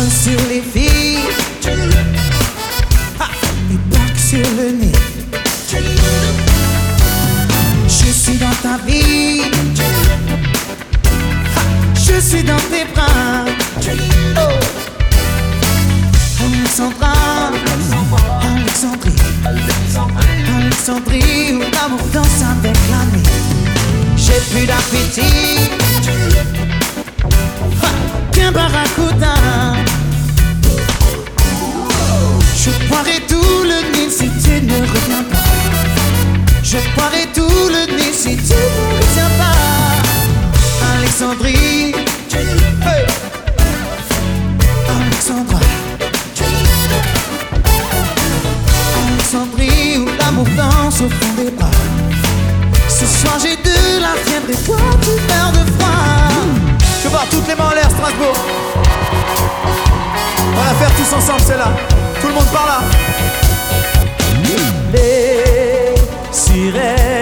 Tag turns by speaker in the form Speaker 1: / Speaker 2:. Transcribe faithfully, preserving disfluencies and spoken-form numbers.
Speaker 1: sur les filles, ha, et pas que sur le nez. Je suis dans ta vie, ha, je suis dans tes bras. Oh. Alexandra, Alexandrie, Alexandrie, où l'amour danse avec la nuit. J'ai plus d'appétit, ha, qu'un barracuda. Je boirai tout le Nil si tu ne reviens pas. Je boirai tout le Nil si tu ne reviens pas. Alexandrie, hey. Alexandra, Alexandrie, où l'amour danse au fond des bras. Ce soir j'ai de la fièvre et toi tu meurs de froid.
Speaker 2: Je veux voir toutes les mains en l'air, Strasbourg. On va la faire tous ensemble, celle-là. Tout le monde par là.
Speaker 1: Les sirènes